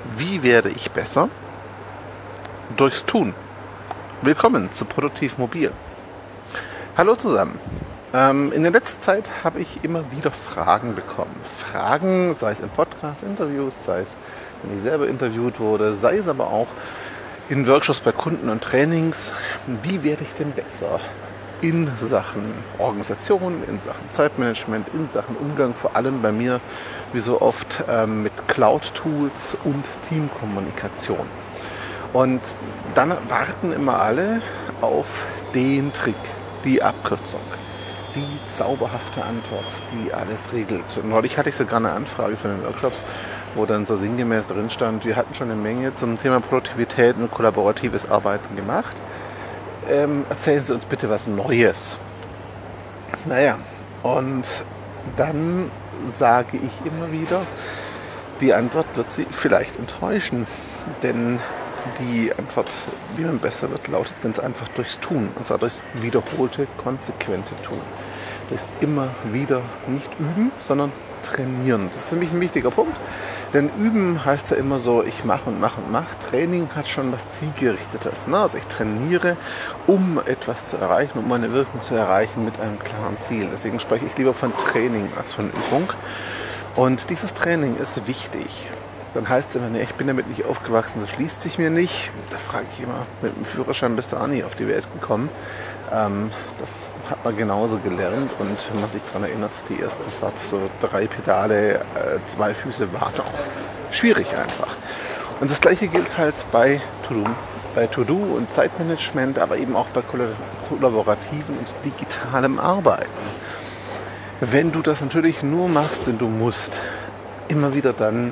Wie werde ich besser? Durchs Tun. Willkommen zu Produktiv Mobil. Hallo zusammen. In der letzten Zeit habe ich immer wieder Fragen bekommen. Fragen, sei es in Podcast-Interviews, sei es, wenn ich selber interviewt wurde, sei es aber auch in Workshops bei Kunden und Trainings. Wie werde ich denn besser? In Sachen Organisation, in Sachen Zeitmanagement, in Sachen Umgang, vor allem bei mir, wie so oft, mit Cloud-Tools und Teamkommunikation. Und dann warten immer alle auf den Trick, die Abkürzung, die zauberhafte Antwort, die alles regelt. Und neulich hatte ich sogar eine Anfrage für einen Workshop, wo dann so sinngemäß drin stand, wir hatten schon eine Menge zum Thema Produktivität und kollaboratives Arbeiten gemacht. Erzählen Sie uns bitte was Neues. Naja, und dann sage ich immer wieder, die Antwort wird Sie vielleicht enttäuschen, denn die Antwort, wie man besser wird, lautet ganz einfach durchs Tun, und zwar durchs wiederholte, konsequente Tun. Durchs immer wieder nicht üben, sondern trainieren. Das ist für mich ein wichtiger Punkt, denn üben heißt ja immer so, ich mache und mache und mache. Training hat schon was Zielgerichtetes. Also ich trainiere, um etwas zu erreichen, um eine Wirkung zu erreichen mit einem klaren Ziel. Deswegen spreche ich lieber von Training als von Übung. Und dieses Training ist wichtig. Dann heißt es immer, nee, ich bin damit nicht aufgewachsen, das schließt sich mir nicht. Da frage ich immer, mit dem Führerschein bist du auch nie auf die Welt gekommen. Das hat man genauso gelernt, und wenn man sich daran erinnert, die ersten Fahrt, so 3 Pedale, 2 Füße, war auch schwierig einfach. Und das gleiche gilt halt bei To-Do und Zeitmanagement, aber eben auch bei kollaborativen und digitalem Arbeiten. Wenn du das natürlich nur machst, denn du musst, immer wieder dann,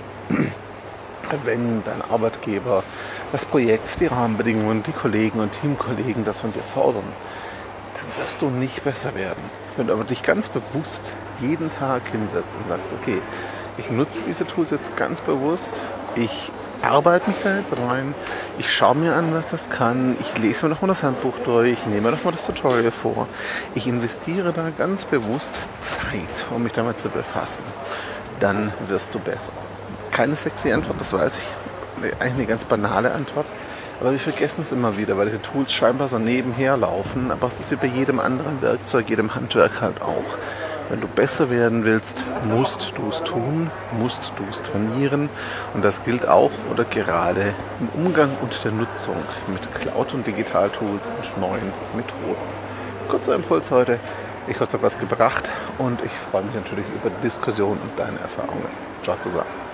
wenn dein Arbeitgeber, das Projekt, die Rahmenbedingungen, die Kollegen und Teamkollegen das von dir fordern, dann wirst du nicht besser werden. Wenn du aber dich ganz bewusst jeden Tag hinsetzt und sagst, okay, ich nutze diese Tools jetzt ganz bewusst, ich arbeite mich da jetzt rein, ich schaue mir an, was das kann, ich lese mir nochmal das Handbuch durch, ich nehme mir nochmal das Tutorial vor, ich investiere da ganz bewusst Zeit, um mich damit zu befassen, dann wirst du besser. Keine sexy Antwort, das weiß ich, eigentlich eine ganz banale Antwort, aber wir vergessen es immer wieder, weil diese Tools scheinbar so nebenher laufen, aber es ist wie bei jedem anderen Werkzeug, jedem Handwerk halt auch. Wenn du besser werden willst, musst du es tun, musst du es trainieren, und das gilt auch oder gerade im Umgang und der Nutzung mit Cloud- und Digitaltools und neuen Methoden. Kurzer Impuls heute, ich hoffe, es hat was gebracht, und ich freue mich natürlich über die Diskussion und deine Erfahrungen. Ciao zusammen.